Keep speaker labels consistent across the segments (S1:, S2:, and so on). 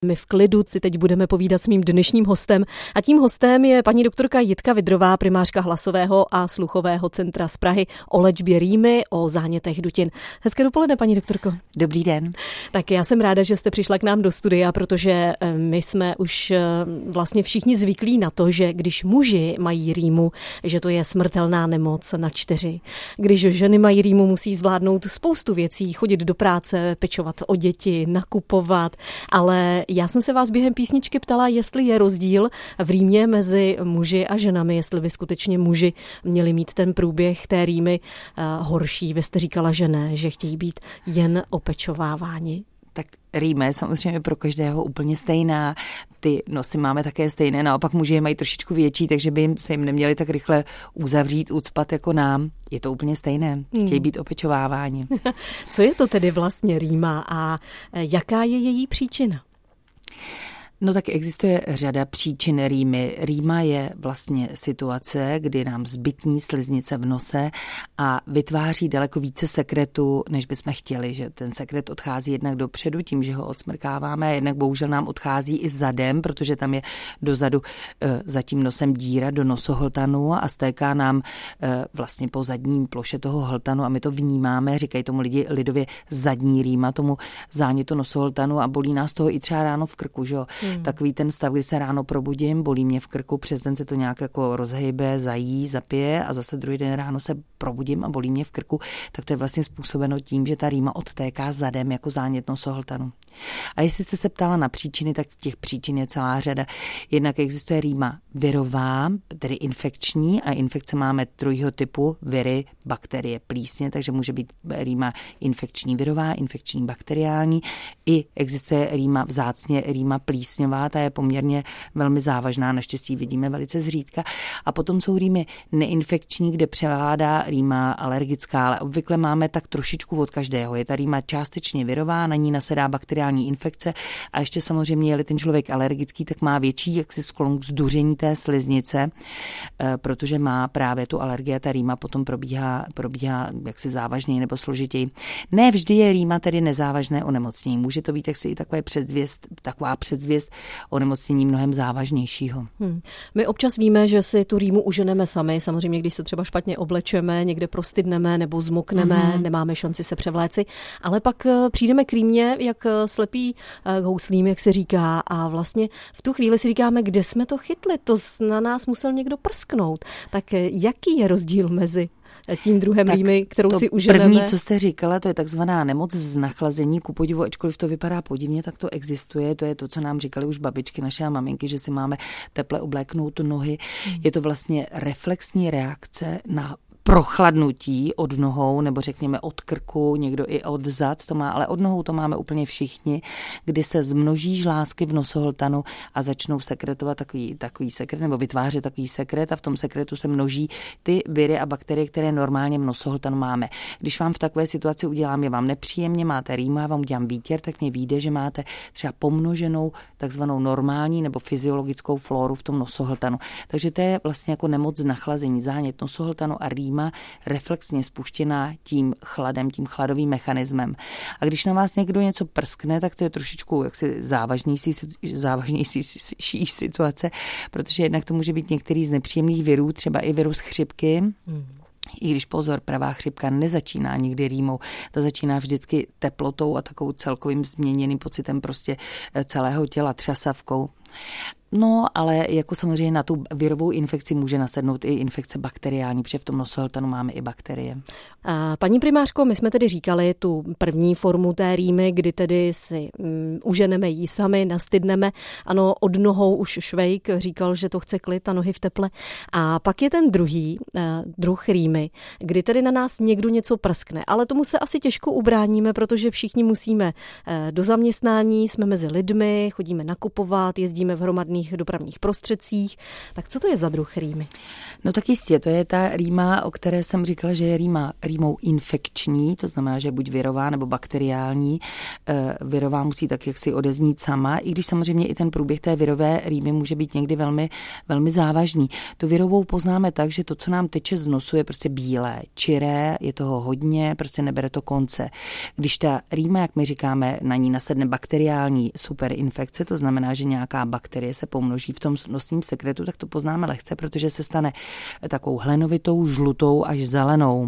S1: My v klidu si teď budeme povídat s mým dnešním hostem a tím hostem je paní doktorka Jitka Vidrová, primářka hlasového a sluchového centra z Prahy o léčbě rýmy, o zánětech dutin. Hezké dopoledne, paní doktorko.
S2: Dobrý den.
S1: Tak já jsem ráda, že jste přišla k nám do studia, protože my jsme už vlastně všichni zvyklí na to, že když muži mají rýmu, že to je smrtelná nemoc na 4. Když ženy mají rýmu, musí zvládnout spoustu věcí, chodit do práce, pečovat o děti, nakupovat, ale já jsem se vás během písničky ptala, jestli je rozdíl v rýmě mezi muži a ženami, jestli by skutečně muži měli mít ten průběh té rýmy horší. Vy jste říkala, že ne, že chtějí být jen opečováváni.
S2: Tak rýma je samozřejmě pro každého úplně stejná. Ty nosy máme také stejné, naopak muži je mají trošičku větší, takže by se jim neměli tak rychle uzavřít, ucpat jako nám. Je to úplně stejné. Chtějí být opečováváni.
S1: Co je to tedy vlastně rýma a jaká je její příčina?
S2: No tak existuje řada příčin rýmy. Rýma je vlastně situace, kdy nám zbytní sliznice v nose a vytváří daleko více sekretu, než bychom chtěli, že ten sekret odchází jednak dopředu tím, že ho odsmrkáváme, a jednak bohužel nám odchází i zadem, protože tam je dozadu za tím nosem díra do nosohltanu a stéká nám vlastně po zadním ploše toho hltanu a my to vnímáme, říkají tomu lidi lidově zadní rýma, tomu zánětu nosohltanu a bolí nás toho i třeba ráno v krku, že jo. Takový ten stav, kdy se ráno probudím, bolí mě v krku, přes den se to nějak jako rozhejbe, zají, zapije a zase druhý den ráno se probudím a bolí mě v krku, tak to je vlastně způsobeno tím, že ta rýma odtéká zadem jako zánět nosohltanu. A jestli jste se ptala na příčiny, tak těch příčin je celá řada. Jednak existuje rýma virová, tedy infekční, a infekce máme trojího typu, viry, bakterie, plísně, takže může být rýma infekční virová, infekční bakteriální. I existuje rýma vzácně, rýma plísňová, ta je poměrně velmi závažná, naštěstí vidíme velice zřídka. A potom jsou rýmy neinfekční, kde převládá rýma alergická, ale obvykle máme tak trošičku od každého. Je ta rýma částečně virová, na ní nasedá bakteriální infekce a ještě samozřejmě, je-li ten člověk alergický, tak má větší jaksi sklon k zduření té sliznice, protože má právě tu alergii a ta rýma potom probíhá jaksi závažněji nebo složitěji. Ne vždy je rýma tedy nezávažné onemocnění. Může to být jaksi i taková předzvěst onemocnění mnohem závažnějšího.
S1: My občas víme, že si tu rýmu uženeme sami, samozřejmě když se třeba špatně oblečeme, někde prostydneme nebo zmokneme, nemáme šanci se převléci, ale pak přijdeme k rýmě, jak slepý k houslím, jak se říká, a vlastně v tu chvíli si říkáme, kde jsme to chytli, to na nás musel někdo prsknout. Tak jaký je rozdíl mezi tím druhem rýmy, kterou si uženeme?
S2: První, co jste říkala, to je takzvaná nemoc z nachlazení. Ku podivu, ačkoliv to vypadá podivně, tak to existuje. To je to, co nám říkali už babičky naše a maminky, že si máme teple obléknout nohy. Je to vlastně reflexní reakce na prochladnutí od nohou, nebo řekněme od krku, někdo i od zad to má, ale od nohou to máme úplně všichni, kdy se zmnoží žlázky v nosohltanu a začnou sekretovat takový sekret, nebo vytvářet takový sekret a v tom sekretu se množí ty viry a bakterie, které normálně v nosohltanu máme. Když vám v takové situaci udělám, je vám nepříjemně, máte rýmu, já vám udělám výtěr, tak mě vyjde, že máte třeba pomnoženou takzvanou normální nebo fyziologickou flóru v tom nosohltanu. Takže to je vlastně jako nemoc z nachlazení, zánět nosohltanu a rýma reflexně spuštěná tím chladem, tím chladovým mechanismem. A když na vás někdo něco prskne, tak to je trošičku jaksi závažnější situace, protože jednak to může být některý z nepříjemných virů, třeba i virus chřipky. I když pozor, pravá chřipka nezačíná nikdy rýmou, ta začíná vždycky teplotou a takovou celkovým změněným pocitem prostě celého těla, třasavkou. No, ale jako samozřejmě na tu virovou infekci může nasednout i infekce bakteriální, protože v tom nosohltanu máme i bakterie.
S1: Paní primářko, my jsme tedy říkali tu první formu té rýmy, kdy tedy si uženeme jí sami, nastydneme. Ano, od nohou už Švejk říkal, že to chce klid a nohy v teple. A pak je ten druhý druh rýmy, kdy tedy na nás někdo něco prskne. Ale tomu se asi těžko ubráníme, protože všichni musíme do zaměstnání, jsme mezi lidmi, chodíme nakupovat, jezdíme v hromadných hromadných dopravních prostředcích. Tak co to je za druh rýmy?
S2: No tak jistě, to je ta rýma, o které jsem říkala, že je rýmou infekční, to znamená, že je buď virová nebo bakteriální. Virová musí tak jaksi odeznít sama, i když samozřejmě i ten průběh té virové rýmy může být někdy velmi, velmi závažný. Tu virovou poznáme tak, že to, co nám teče z nosu, je prostě bílé, čiré, je toho hodně, prostě nebere to konce. Když ta rýma, jak my říkáme, na ní nasedne bakteriální superinfekce, to znamená, že nějaká bakterie se pomnoží v tom nosním sekretu, tak to poznáme lehce, protože se stane takovou hlenovitou, žlutou až zelenou.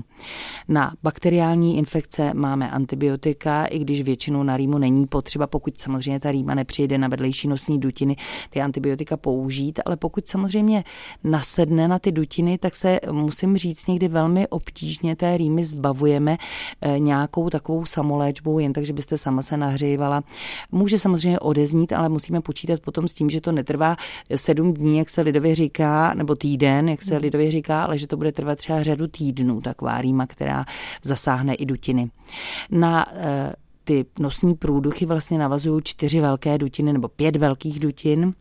S2: Na bakteriální infekce máme antibiotika, i když většinou na rýmu není potřeba, pokud samozřejmě ta rýma nepřijde na vedlejší nosní dutiny, ty antibiotika použít, ale pokud samozřejmě nasedne na ty dutiny, tak se, musím říct, někdy velmi obtížně té rýmy zbavujeme nějakou takovou samoléčbou, jen tak, že byste sama se nahřívala. Může samozřejmě odeznít, ale musíme počítat potom s tím, že to netrvá 7 dní, jak se lidově říká, nebo týden, jak se lidově říká, ale že to bude trvat třeba řadu týdnů, taková rýma, která zasáhne i dutiny. Na ty nosní průduchy vlastně navazují 4 velké dutiny nebo 5 velkých dutin.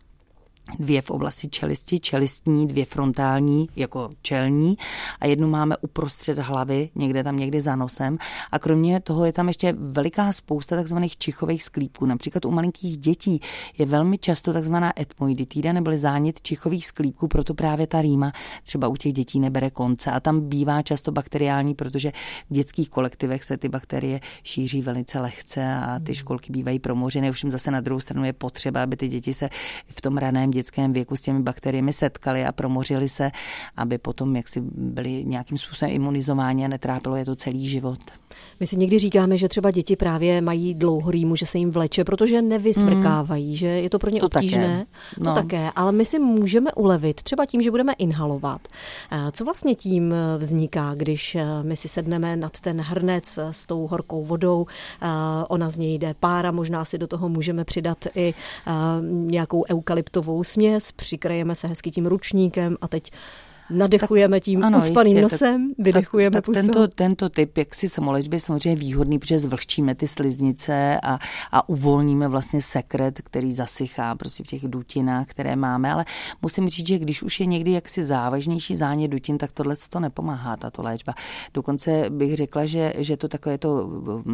S2: 2 v oblasti čelisti, čelistní, 2 frontální, jako čelní a 1 máme uprostřed hlavy, někde za nosem a kromě toho je tam ještě veliká spousta takzvaných čichových sklípků. Například u malinkých dětí je velmi často takzvaná etmoiditída neboli zánět čichových sklípků, proto právě ta rýma třeba u těch dětí nebere konce a tam bývá často bakteriální, protože v dětských kolektivech se ty bakterie šíří velice lehce a ty školky bývají promořeny. Ovšem zase na druhou stranu je potřeba, aby ty děti se v tom raném dětském věku s těmi bakteriemi setkali a promořili se, aby potom jaksi byli nějakým způsobem imunizováni a netrápilo je to celý život.
S1: My si někdy říkáme, že třeba děti právě mají dlouhou rýmu, že se jim vleče, protože nevysmrkávají, že je to pro ně
S2: to
S1: obtížné.
S2: Také.
S1: To také, ale my si můžeme ulevit třeba tím, že budeme inhalovat. Co vlastně tím vzniká, když my si sedneme nad ten hrnec s tou horkou vodou, ona z něj jde pára, možná si do toho můžeme přidat i nějakou eukalyptovou směs, přikrajeme se hezky tím ručníkem a teď nadechujeme tím ucpaným nosem, vydechujeme pusou.
S2: Tento typ jaksi samoléčby je samozřejmě výhodný, protože zvlhčíme ty sliznice a uvolníme vlastně sekret, který zasychá prostě v těch dutinách, které máme, ale musím říct, že když už je někdy jaksi závažnější zánět dutin, tak tohle to nepomáhá, tato léčba. Dokonce bych řekla, že to takové to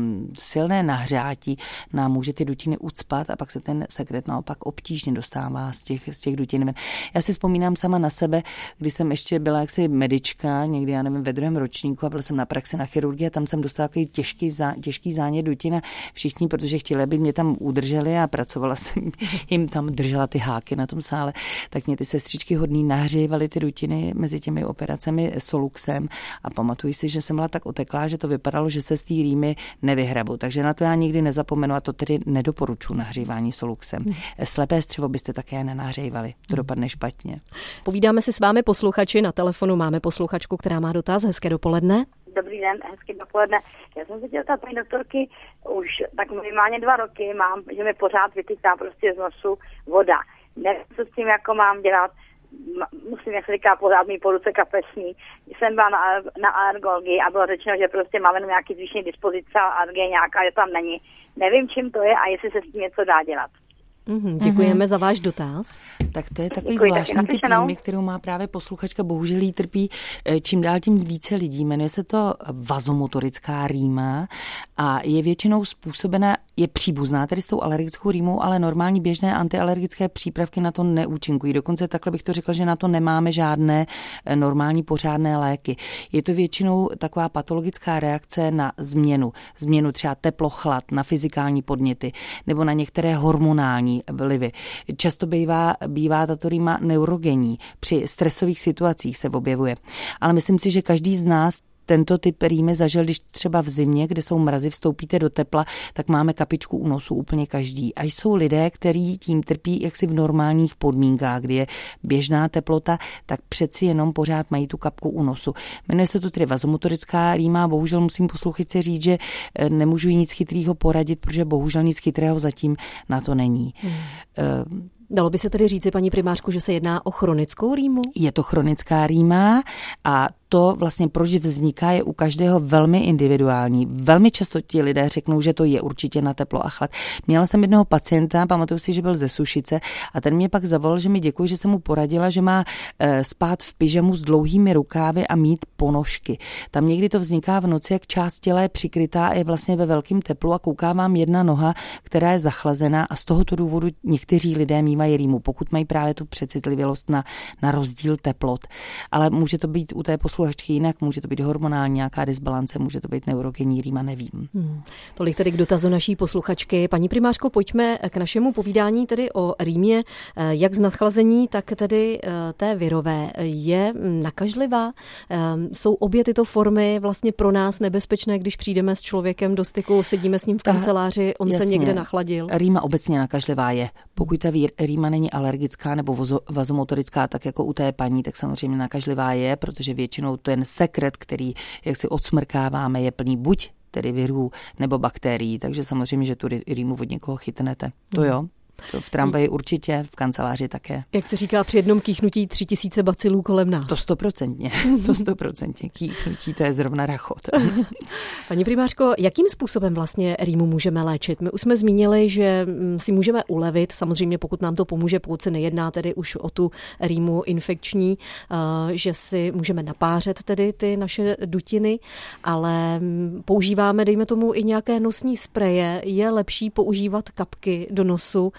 S2: silné nahřátí nám může ty dutiny ucpat a pak se ten sekret naopak obtížně dostává z těch dutin. Já si vzpomínám sama na sebe, když jsem ještě byla jaksi medička, někdy, já nevím, ve 2. ročníku a byla jsem na praxi na chirurgii a tam jsem dostala takový těžký zánět dutin a všichni, protože chtěli, aby mě tam udrželi a pracovala jsem jim tam, držela ty háky na tom sále, tak mě ty sestřičky hodný nahřívaly ty dutiny mezi těmi operacemi Soluxem a pamatuji si, že jsem byla tak oteklá, že to vypadalo, že se z té rýmy nevyhrabu. Takže na to já nikdy nezapomenu a to tedy nedoporučuji nahřívání Soluxem. Slepé střevo byste také nenahřívali. To dopadne špatně.
S1: Povídáme si s vámi posluchači. Na telefonu máme posluchačku, která má dotaz. Hezké dopoledne.
S3: Dobrý den, hezké dopoledne. Já jsem se chtěla ptát paní doktorky, už tak minimálně 2 roky mám, že mi pořád vytýká prostě z nosu voda. Nevím, co s tím jako mám dělat. Musím, jak se říká, pořád mít po ruce kapesní. Jsem byla na alergologii a bylo řečeno, že prostě máme jenom nějaký zvýšený dispozice a alergie nějaká, že tam není. Nevím, čím to je a jestli se s tím něco dá dělat.
S1: Děkujeme za váš dotaz.
S2: Tak to je takový zvláštní typ rýmy, kterou má právě posluchačka, bohužel jí trpí čím dál tím více lidí. Jmenuje se to vazomotorická rýma a je většinou způsobena, je příbuzná tedy s tou alergickou rýmou, ale normální běžné antialergické přípravky na to neúčinkují. Dokonce takhle bych to řekla, že na to nemáme žádné normální pořádné léky. Je to většinou taková patologická reakce na změnu třeba teplo, chlad, na fyzikální podněty nebo na některé hormonální vlivy. Často bývá tato rýma neurogenní. Při stresových situacích se objevuje. Ale myslím si, že každý z nás tento typ rýmy zažil, když třeba v zimě, kde jsou mrazy, vstoupíte do tepla, tak máme kapičku u nosu úplně každý. A jsou lidé, kteří tím trpí jaksi v normálních podmínkách, kdy je běžná teplota, tak přeci jenom pořád mají tu kapku u nosu. Jmenuje se to tedy vazomotorická rýma, bohužel musím posluchačce říct, že nemůžu jí nic chytrýho poradit, protože bohužel nic chytrého zatím na to není.
S1: Dalo by se tedy říci, paní primářku, že se jedná o chronickou rýmu?
S2: Je to chronická rýma a to vlastně proč vzniká, je u každého velmi individuální. Velmi často ti lidé řeknou, že to je určitě na teplo a chlad. Měla jsem jednoho pacienta, pamatuju si, že byl ze Sušice a ten mě pak zavolal, že mi děkuji, že jsem mu poradila, že má spát v pyžamu s dlouhými rukávy a mít ponožky. Tam někdy to vzniká v noci, jak část těla je přikrytá a je vlastně ve velkém teplu a kouká vám jedna noha, která je zachlazená a z tohoto důvodu někteří lidé mívají rýmu, pokud mají právě tu přecitlivělost na rozdíl teplot. Ale může to být u té posluchačky jinak, může to být hormonální nějaká disbalance, může to být neurogenní rýma, nevím.
S1: Tolik tedy k dotazu naší posluchačky. Paní primářko, pojďme k našemu povídání tedy o rýmě, jak z nadchlazení, tak tedy té virové. Je nakažlivá? Jsou obě tyto formy vlastně pro nás nebezpečné, když přijdeme s člověkem do styku, sedíme s ním v kanceláři, on se někde nachladil?
S2: Rýma obecně nakažlivá je. Pokud ta rýma není alergická nebo vazomotorická, tak jako u té paní, tak samozřejmě nakažlivá je, protože většinou ten sekret, který jak si odsmrkáváme, je plný buď tedy virů nebo bakterií, takže samozřejmě, že tu rýmu od někoho chytnete. To jo. To v tramvaji určitě, v kanceláři také.
S1: Jak se říká, při jednom kýchnutí 3000 bacilů kolem nás.
S2: To 100%. Kýchnutí, to je zrovna rachot.
S1: Paní primářko, jakým způsobem vlastně rýmu můžeme léčit? My už jsme zmínili, že si můžeme ulevit, samozřejmě pokud nám to pomůže, pokud se nejedná tedy už o tu rýmu infekční, že si můžeme napářet tedy ty naše dutiny, ale používáme, dejme tomu, i nějaké nosní spreje. Je lepší používat kapky do nosu,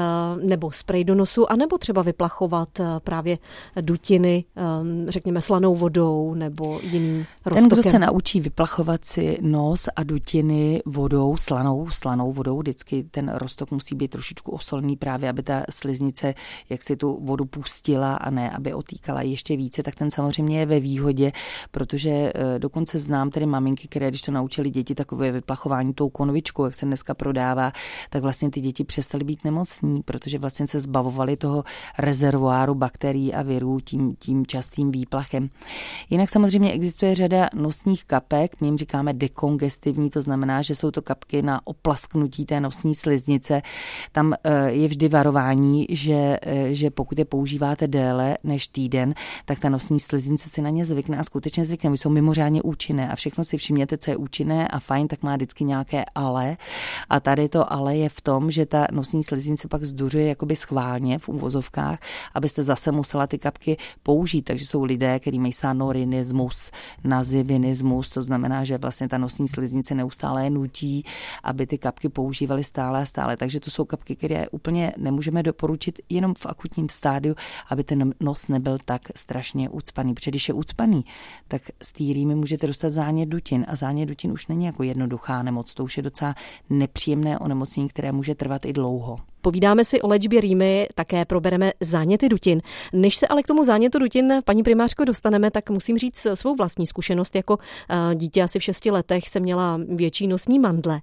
S1: nebo sprej do nosu, anebo třeba vyplachovat právě dutiny, řekněme slanou vodou nebo jiným roztokem.
S2: Ten, kdo se naučí vyplachovat si nos a dutiny vodou, slanou vodou, vždycky ten roztok musí být trošičku osolný právě, aby ta sliznice jak si tu vodu pustila a ne, aby otýkala ještě více, tak ten samozřejmě je ve výhodě, protože dokonce znám tedy maminky, které když to naučili děti takové vyplachování tou konvičkou, jak se dneska prodává, tak vlastně ty děti přestaly být nemocní, protože vlastně se zbavovali toho rezervoáru bakterií a virů tím častým výplachem. Jinak samozřejmě existuje řada nosních kapek, my jim říkáme dekongestivní, to znamená, že jsou to kapky na oplasknutí té nosní sliznice. Tam je vždy varování, že pokud je používáte déle než týden, tak ta nosní sliznice si na ně zvykne a skutečně zvykne. Jsou mimořádně účinné a všechno si všimněte, co je účinné a fajn, tak má vždycky nějaké ale. A tady to ale je v tom, že ta nosní sliznice pak zduřuje jakoby schválně v uvozovkách, abyste zase musela ty kapky použít. Takže jsou lidé, kteří mají sanorinismus, nazivinismus, to znamená, že vlastně ta nosní sliznice neustále nutí, aby ty kapky používali stále a stále. Takže to jsou kapky, které úplně nemůžeme doporučit jenom v akutním stádiu, aby ten nos nebyl tak strašně ucpaný. Protože když je ucpaný, tak z té rýmy můžete dostat zánět dutin a zánět dutin už není jako jednoduchá nemoc. To už je docela nepříjemné onemocnění, které může trvat i dlouho.
S1: Povídáme si o léčbě rýmy, také probereme záněty dutin. Než se ale k tomu zánětu dutin, paní primářko, dostaneme, tak musím říct svou vlastní zkušenost. Jako dítě asi v 6 letech jsem měla větší nosní mandle.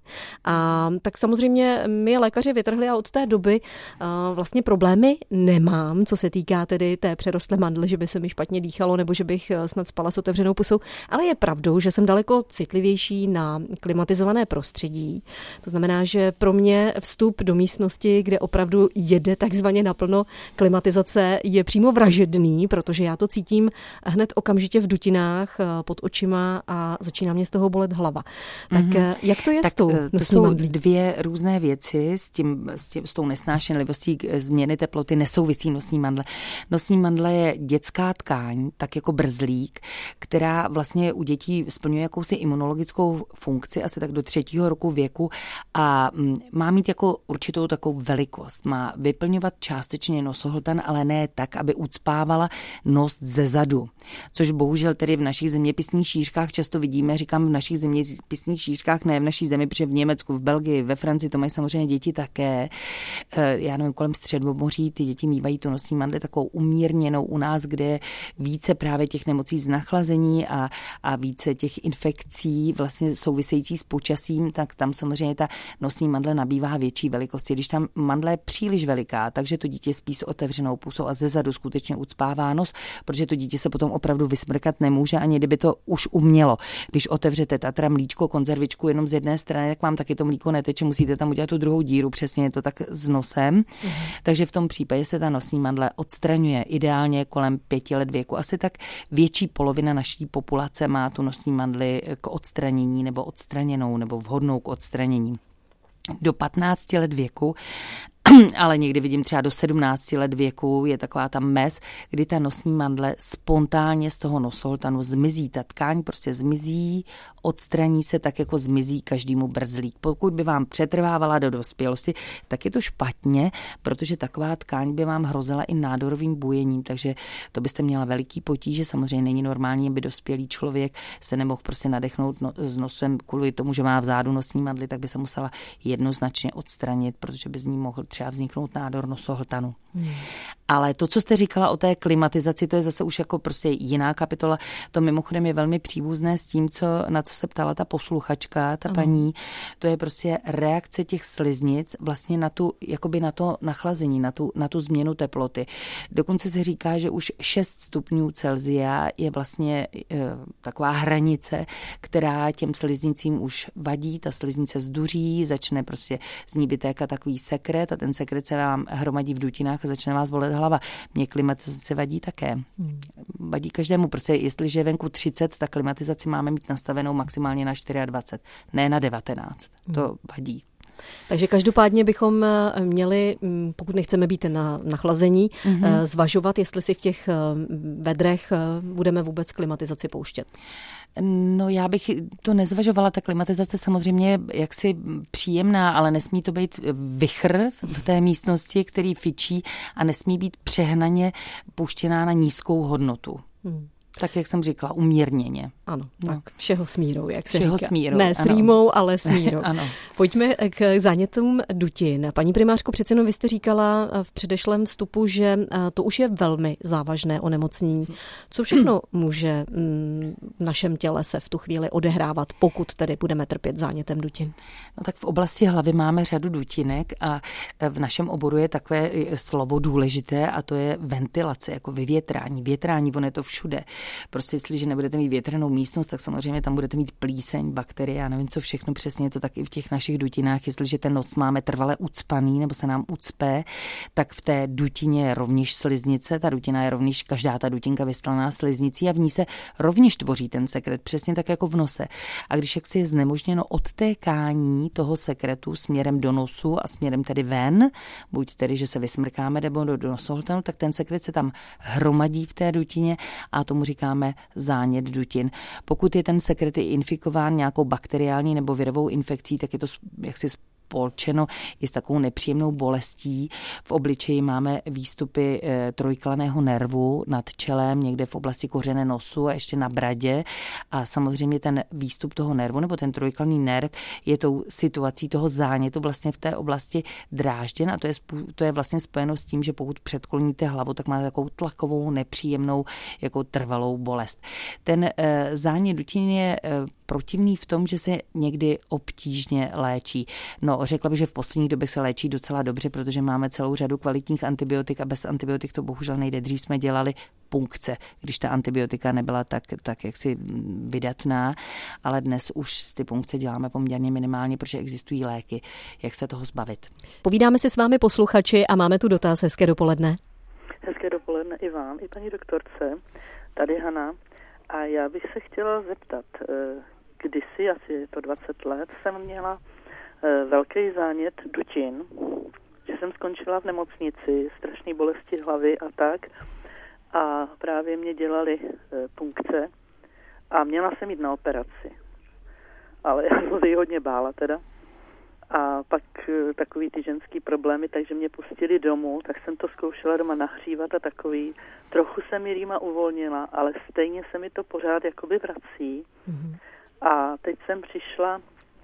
S1: A tak samozřejmě mi je lékaři vytrhli a od té doby vlastně problémy nemám, co se týká tedy té přerostlé mandle, že by se mi špatně dýchalo nebo že bych snad spala s otevřenou pusou. Ale je pravdou, že jsem daleko citlivější na klimatizované prostředí. To znamená, že pro mě vstup do místnosti, kde opravdu jede takzvaně naplno klimatizace, je přímo vražedný, protože já to cítím hned okamžitě v dutinách, pod očima a začíná mě z toho bolet hlava. Tak jak to je s tou nosní
S2: To jsou
S1: mandlí?
S2: dvě různé věci s tou nesnášenlivostí změny teploty nesouvisí nosní mandle. Nosní mandle je dětská tkáň, tak jako brzlík, která vlastně u dětí splňuje jakousi imunologickou funkci asi tak do 3. roku věku a má mít jako určitou takovou velikost. Má vyplňovat částečně nosohltan, ale ne tak, aby ucpávala nos ze zadu. Což bohužel tedy v našich zeměpisných šířkách často vidíme, říkám v našich zeměpisných šířkách, ne v naší zemi, protože v Německu, v Belgii, ve Francii to mají samozřejmě děti také. Já nevím, kolem Středomoří ty děti mívají tu nosní mandli takovou umírněnou u nás, kde je více právě těch nemocí z nachlazení a více těch infekcí vlastně související s počasím, tak tam samozřejmě ta nosní mandle nabývá větší velikosti. Když tam mandle je příliš veliká, takže to dítě spí s otevřenou pusou a zezadu skutečně ucpává nos, protože to dítě se potom opravdu vysmrkat nemůže, ani kdyby to už umělo. Když otevřete Tatra mlíčko, konzervičku jenom z jedné strany, tak vám taky to mlíko neteče, musíte tam udělat tu druhou díru, přesně je to tak s nosem. Takže v tom případě se ta nosní mandle odstraňuje ideálně kolem 5 let věku. Asi tak větší polovina naší populace má tu nosní mandli k odstranění nebo odstraněnou nebo vhodnou k odstranění. Do 15 let věku, ale někdy vidím třeba do 17 let věku, je taková ta mez, kdy ta nosní mandle spontánně z toho nosohltanu zmizí. Ta tkáň prostě zmizí, odstraní se tak, jako zmizí každému brzlík. Pokud by vám přetrvávala do dospělosti, tak je to špatně, protože taková tkáň by vám hrozila i nádorovým bujením, takže to byste měla veliký potíže. Samozřejmě není normální, aby dospělý člověk se nemohl prostě nadechnout s nosem kvůli tomu, že má vzadu nosní mandly, tak by se musela jednoznačně odstranit, protože by z ní mohl třeba vzniknout nádor nosohltanu. Ale to, co jste říkala o té klimatizaci, to je zase už jako prostě jiná kapitola. To mimochodem je velmi příbuzné s tím, na co se ptala ta posluchačka, ta paní. To je prostě reakce těch sliznic vlastně na to nachlazení, na tu změnu teploty. Dokonce se říká, že už 6 stupňů Celsia je vlastně taková hranice, která těm sliznicím už vadí, ta sliznice zduří, začne prostě z ní vytékat takový sekret a ten sekret se vám hromadí v dutinách a začne vás bolet hlava. Mně klimatizace vadí také. Vadí každému. Prostě jestliže je venku 30, tak klimatizaci máme mít nastavenou maximálně na 24, ne na 19. To vadí.
S1: Takže každopádně bychom měli, pokud nechceme být na chlazení, zvažovat, jestli si v těch vedrech budeme vůbec klimatizaci pouštět.
S2: No já bych to nezvažovala, ta klimatizace samozřejmě je jaksi příjemná, ale nesmí to být vichr v té místnosti, který fičí a nesmí být přehnaně puštěná na nízkou hodnotu. Tak, jak jsem říkala, umírněně.
S1: Ano, tak všeho s mírou, jak se
S2: všeho
S1: říká.
S2: S mírou,
S1: ne s rýmou, ale s mírou.
S2: Ano.
S1: Pojďme k zánětům dutin. Paní primářko, přece jenom vy jste říkala v předešlém vstupu, že to už je velmi závažné onemocnění. Co všechno může v našem těle se v tu chvíli odehrávat, pokud tedy budeme trpět zánětem dutin?
S2: No tak v oblasti hlavy máme řadu dutinek a v našem oboru je takové slovo důležité a to je ventilace, jako vyvětrání. Větrání, on je to všude. Prostě jestliže nebudete mít větrnou místnost, tak samozřejmě tam budete mít plíseň, bakterie, já nevím co všechno, přesně je to tak i v těch našich dutinách. Jestliže ten nos máme trvale ucpaný nebo se nám ucpe, tak v té dutině je rovněž sliznice, ta dutina je rovněž, každá ta dutinka vystlaná sliznicí a v ní se rovněž tvoří ten sekret, přesně tak jako v nose. A když jaksi je znemožněno odtékání toho sekretu směrem do nosu a směrem tedy ven, buď tedy, že se vysmrkáme nebo do nosohltanu, tak ten sekret se tam hromadí v té dutině a tomu říkáme zánět dutin. Pokud je ten sekret infikován nějakou bakteriální nebo virovou infekcí, tak je to jaksi spolčeno i s takovou nepříjemnou bolestí. V obličeji máme výstupy trojklaného nervu nad čelem, někde v oblasti kořene nosu a ještě na bradě. A samozřejmě ten výstup toho nervu nebo ten trojklaný nerv je tou situací toho zánětu vlastně v té oblasti drážděn a to je vlastně spojeno s tím, že pokud předkloníte hlavu, tak máte takovou tlakovou, nepříjemnou, jako trvalou bolest. Ten zánět dutin je protivný v tom, že se někdy obtížně léčí. No, řekla bych, že v poslední době se léčí docela dobře, protože máme celou řadu kvalitních antibiotik a bez antibiotik to bohužel nejde. Dřív jsme dělali punkce, když ta antibiotika nebyla tak jaksi vydatná, ale dnes už ty punkce děláme poměrně minimálně, protože existují léky. Jak se toho zbavit? Povídáme si s vámi posluchači a máme tu dotaz. Hezké dopoledne.
S4: Hezké dopoledne i vám, i paní doktorce. Tady Hana. A já bych se chtěla zeptat, kdysi, asi je to 20 let, jsem měla velký zánět dutin, že jsem skončila v nemocnici, strašné bolesti hlavy a tak. A právě mě dělali punkce a měla jsem jít na operaci. Ale já jsem se jí hodně bála teda. A pak takový ty ženský problémy, takže mě pustili domů, tak jsem to zkoušela doma nahřívat a takový. Trochu se mi rýma uvolnila, ale stejně se mi to pořád jakoby vrací. Mm-hmm. A teď jsem přišla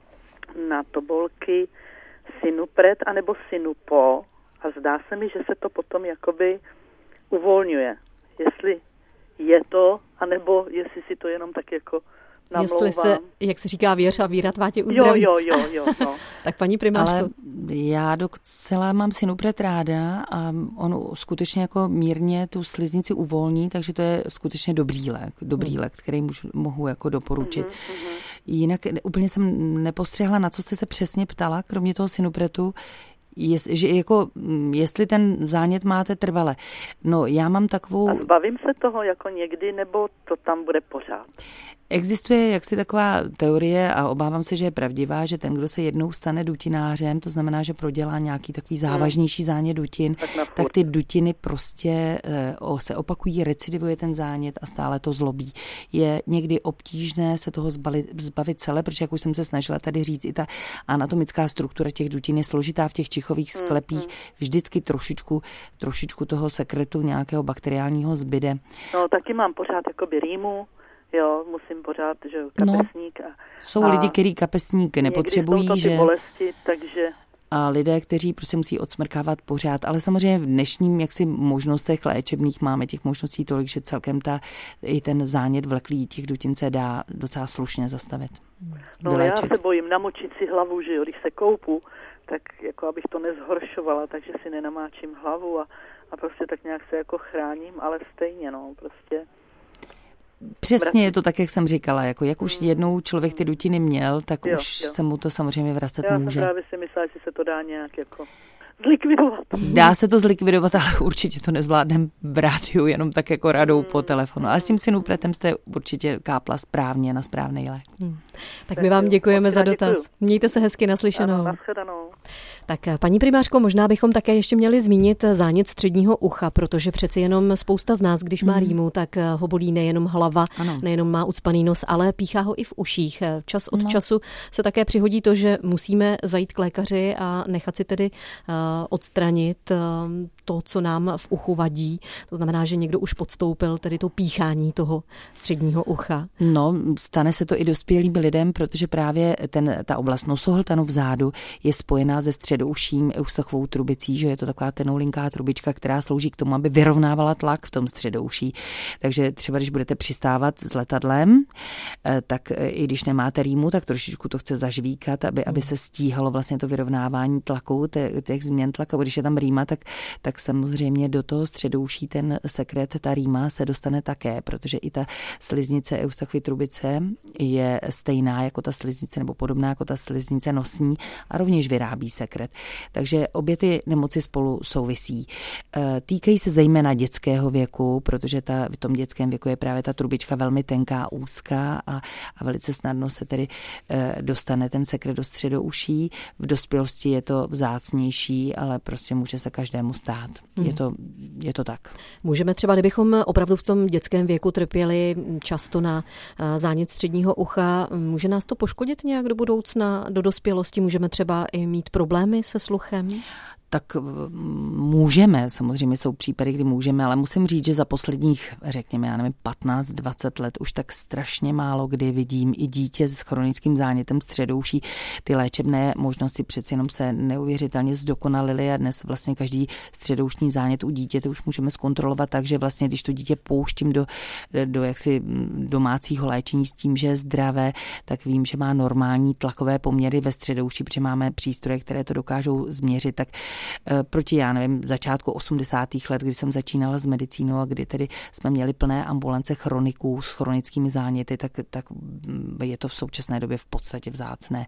S4: na tobolky Sinupret anebo Sinupo a zdá se mi, že se to potom jakoby uvolňuje. Jestli je to, anebo jestli si to jenom tak jako namlouvám.
S1: Jestli se, jak se říká, věř a víra tvá tě uzdraví.
S4: Jo, no.
S1: Tak paní primářko.
S2: Ale já docela mám Sinupret ráda a on skutečně jako mírně tu sliznici uvolní, takže to je skutečně dobrý lék, který mohu jako doporučit. Jinak úplně jsem nepostřehla, na co jste se přesně ptala, kromě toho Sinupretu, jestli ten zánět máte trvale. No, já mám takovou...
S4: A zbavím se toho jako někdy, nebo to tam bude pořád?
S2: Existuje jaksi taková teorie a obávám se, že je pravdivá, že ten, kdo se jednou stane dutinářem, to znamená, že prodělá nějaký takový závažnější zánět dutin, tak ty dutiny prostě se opakují, recidivuje ten zánět a stále to zlobí. Je někdy obtížné se toho zbavit celé, protože jak už jsem se snažila tady říct, i ta anatomická struktura těch dutin je složitá v těch čichových sklepích, vždycky trošičku toho sekretu nějakého bakteriálního zbyde.
S4: No, taky mám pořád jakoby rýmu. Jo, musím pořád, že kapesník.
S2: Jsou lidi, kteří kapesník nepotřebují,
S4: že... Ty bolesti, takže...
S2: A lidé, kteří prostě musí odsmrkávat pořád. Ale samozřejmě v dnešním možnostech léčebných máme těch možností tolik, že celkem i ten zánět vleklý těch dutin se dá docela slušně zastavit.
S4: No vyléčit. Já se bojím namočit si hlavu, že jo, když se koupu, tak jako abych to nezhoršovala, takže si nenamáčím hlavu a prostě tak nějak se jako chráním, ale stejně, no, prostě...
S2: Přesně je to tak, jak jsem říkala, jak už jednou člověk ty dutiny měl, tak už se mu to samozřejmě vracet může.
S4: Já jsem právě si myslela, že se to dá nějak jako zlikvidovat.
S2: Dá se to zlikvidovat, ale určitě to nezvládneme v rádiu, jenom tak jako radou po telefonu. Ale s tím Sinupretem jste určitě kápla správně na správný lék.
S1: Tak my vám děkujeme za dotaz. Mějte se hezky, naslyšenou.
S4: Ano, nashledanou.
S1: Tak paní primářko, možná bychom také ještě měli zmínit zánět středního ucha, protože přeci jenom spousta z nás, když má rýmu, tak ho bolí nejenom hlava, nejenom má ucpaný nos, ale píchá ho i v uších. Čas od času se také přihodí to, že musíme zajít k lékaři a nechat si tedy odstranit to, co nám v uchu vadí. To znamená, že někdo už podstoupil tedy to píchání toho středního ucha.
S2: No, stane se to i dospělým lidem, protože právě ta oblast nosohltanu vzadu je spojená se středouším eustachovou trubicí, že je to taková tenoulinká trubička, která slouží k tomu, aby vyrovnávala tlak v tom středouší. Takže třeba, když budete přistávat s letadlem, tak i když nemáte rýmu, tak trošičku to chce zažvíkat, aby se stíhalo vlastně to vyrovnávání tlaku, těch změn tlaku. Když je tam rýma, tak samozřejmě do toho středouší ten sekret, ta rýma se dostane také, protože i ta sliznice eustachovy trubice je stejná jako ta sliznice nebo podobná jako ta sliznice nosní a rovněž vyrábí sekret. Takže obě ty nemoci spolu souvisí. Týkají se zejména dětského věku, protože v tom dětském věku je právě ta trubička velmi tenká, úzká a velice snadno se tedy dostane ten sekret do středouší. V dospělosti je to vzácnější, ale prostě může se každému stát. Je to tak.
S1: Můžeme třeba, kdybychom opravdu v tom dětském věku trpěli často na zánět středního ucha, může nás to poškodit nějak do budoucna, do dospělosti? Můžeme třeba i mít problémy se sluchem?
S2: Tak můžeme, samozřejmě jsou případy, kdy můžeme, ale musím říct, že za posledních, řekněme, 15-20 let už tak strašně málo kdy vidím i dítě s chronickým zánětem středouší. Ty léčebné možnosti přeci jenom se neuvěřitelně zdokonalily a dnes vlastně každý středoušní zánět u dítěte už můžeme zkontrolovat tak, že vlastně když to dítě pouštím do jaksi domácího léčení s tím, že je zdravé, tak vím, že má normální tlakové poměry ve středouší, protože máme přístroje, které to dokážou změřit, tak proti, začátku 80. let, kdy jsem začínala s medicínou a kdy tedy jsme měli plné ambulance chroniků s chronickými záněty, tak je to v současné době v podstatě vzácné.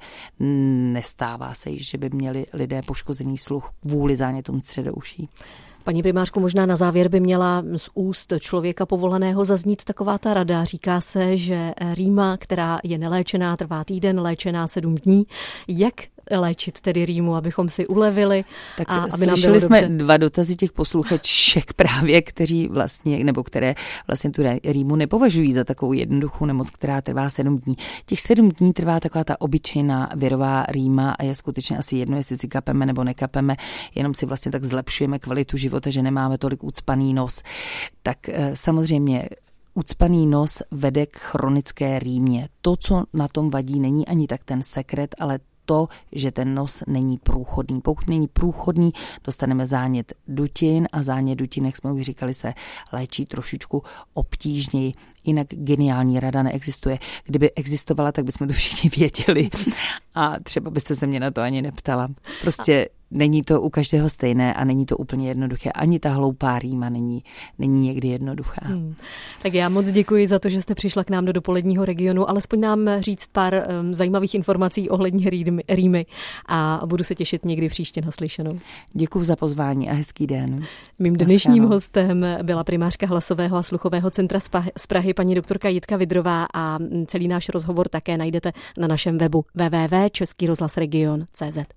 S2: Nestává se již, že by měli lidé poškozený sluch kvůli zánětům středouší.
S1: Paní primářku, možná na závěr by měla z úst člověka povolaného zaznít taková ta rada. Říká se, že rýma, která je neléčená, trvá týden, léčená 7 dní. Jak léčit tedy rýmu, abychom si ulevili
S2: tak
S1: a aby nám bylo
S2: slyšeli jsme
S1: dobře?
S2: 2 dotazy těch posluchaček právě, které vlastně tu rýmu nepovažují za takovou jednoduchou nemoc, která trvá 7 dní. Těch 7 dní trvá taková ta obyčejná virová rýma a je skutečně asi jedno, jestli si kapeme nebo nekapeme, jenom si vlastně tak zlepšujeme kvalitu života, že nemáme tolik ucpaný nos. Tak samozřejmě ucpaný nos vede k chronické rýmě. To, co na tom vadí, není ani tak ten sekret, ale to, že ten nos není průchodný. Pokud není průchodný, dostaneme zánět dutin a zánět dutin, jak jsme už říkali, se léčí trošičku obtížněji. Jinak geniální rada neexistuje. Kdyby existovala, tak bychom to všichni věděli a třeba byste se mě na to ani neptala. Prostě není to u každého stejné a není to úplně jednoduché. Ani ta hloupá rýma není někdy jednoduchá.
S1: Tak já moc děkuji za to, že jste přišla k nám do Dopoledního regionu, alespoň nám říct pár zajímavých informací ohledně rýmy a budu se těšit někdy příště naslyšenou.
S2: Děkuji za pozvání a hezký den.
S1: Mým dnešním hostem byla primářka hlasového a sluchového centra z Prahy paní doktorka Jitka Vidrová a celý náš rozhovor také najdete na našem webu www.českyrozhlasregion.cz.